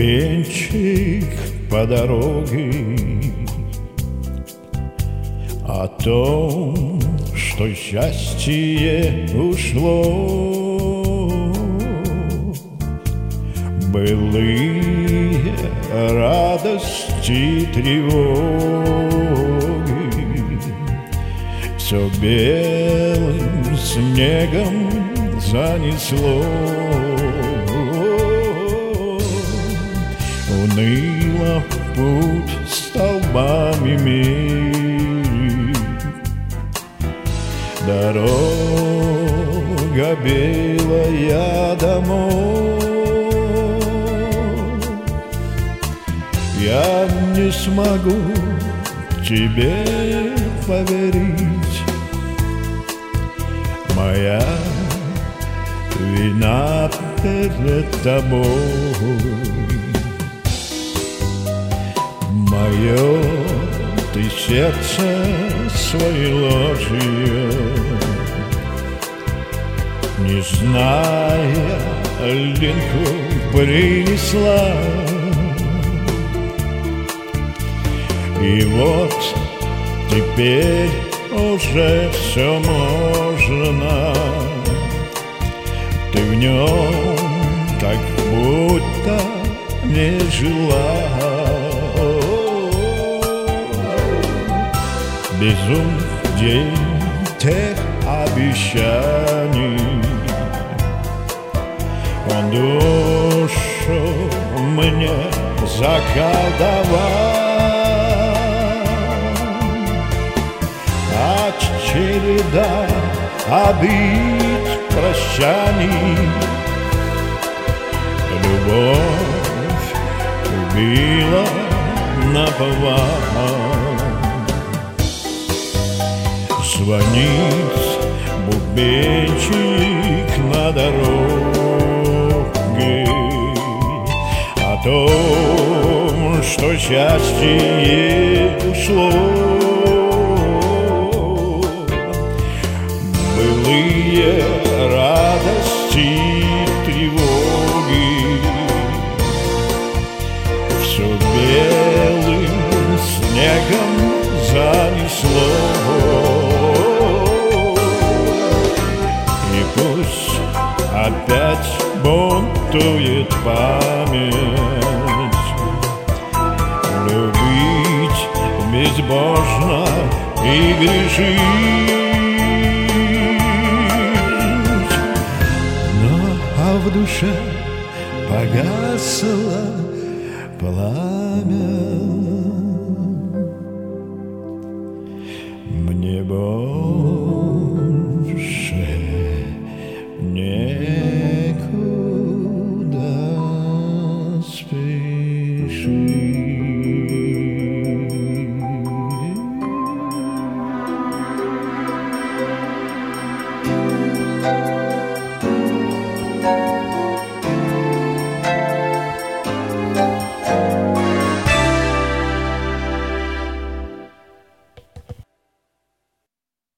бубенчик по дороге о том, что счастье ушло, былые радости, тревоги все белым снегом занесло. Уныло в путь столбами мерить, дорога белая домой. Я не смогу тебе поверить, моя вина перед тобой. Мое ты сердце своей ложью, не зная, линку принесла. И вот теперь уже все можно, ты в нем как будто не жила. Безумный день тех обещаний, он душу мне заколдовал. А череда обид, прощаний, любовь убила наповал. Звонит бубенчик на дороге о том, что счастье ушло, былые радости, тревоги все белым снегом занесло. Опять бунтует память, любить безбожно и грешить. Но в душе погасло пламя, мне больно.